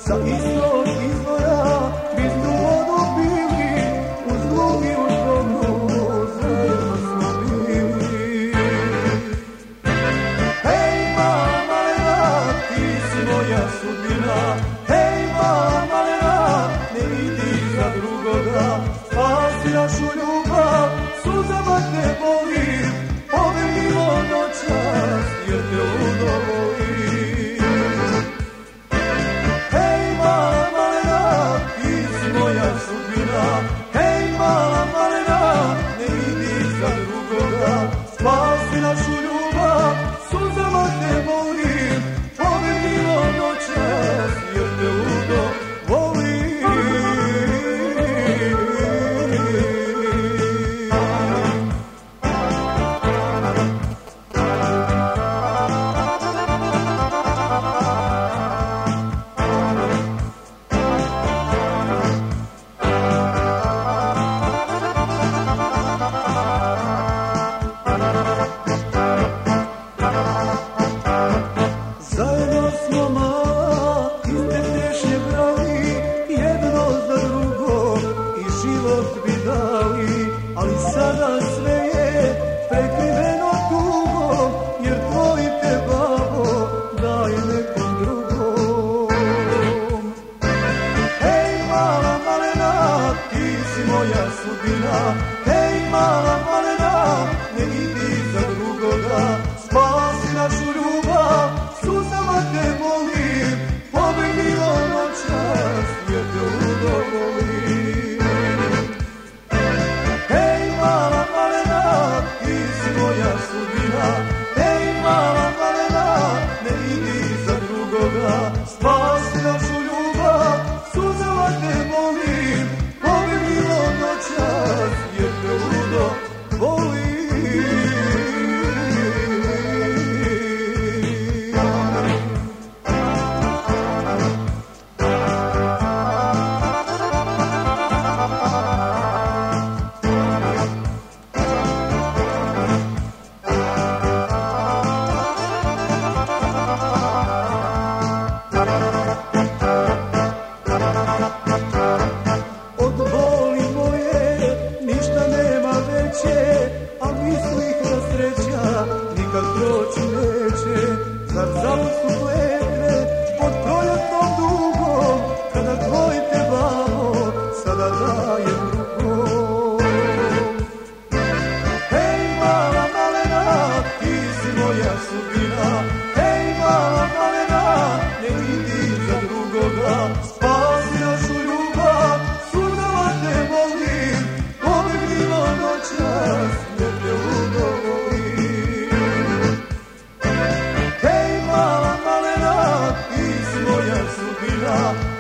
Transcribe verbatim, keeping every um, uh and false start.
sa istog izvora, bitnu vodu pili, uz zlu i uz dobru, zajedno smo bili. Hej mala malena, ti si moja sudbina, hej mala malena, ne idi za drugoga, spasi našu ljubav, suzama te bolim, pobegnimo noćas, jer te ludo volim. Hej mala malena, ti si moja sudbina, hej mala malena, ne idi za drugoga, spasi našu ljubav, suzama te bolim, pobegnimo noćas, jer te ludo volim. Zajedno smo mala, iste tešnje brali, jedno za drugo i život bi dali, ali sada sve je prekriveno tugom, jer tvoj te babo daje nekom drugom. Hej mala malena, ti si moja sudbina, hej mala malena, ne idi za drugoga, spasi našu ljubav, suzama te molim, pobegnimo noćas, jer te ludo volim. Hej mala malena, ti si moja sudbina, hej mala malena, ne idi za drugoga, spasi našu ljubav, suzama te molim, pobegnimo noćas, jer te ludo volim. Od boli moje ništa nema veće, a mislih da sreća nikad proći neće. Zar zavod su kletve pod proljetnom dugom, kada tvoj te babo sada daje drugom. Hej mala malena, ti si moja sudbina, hej mala malena, ne idi za drugoga, spasi našu ljubav, suzama te molim, pobegnimo noćas, jer te ludo volim. Hej mala malena, ti si moja sudbina,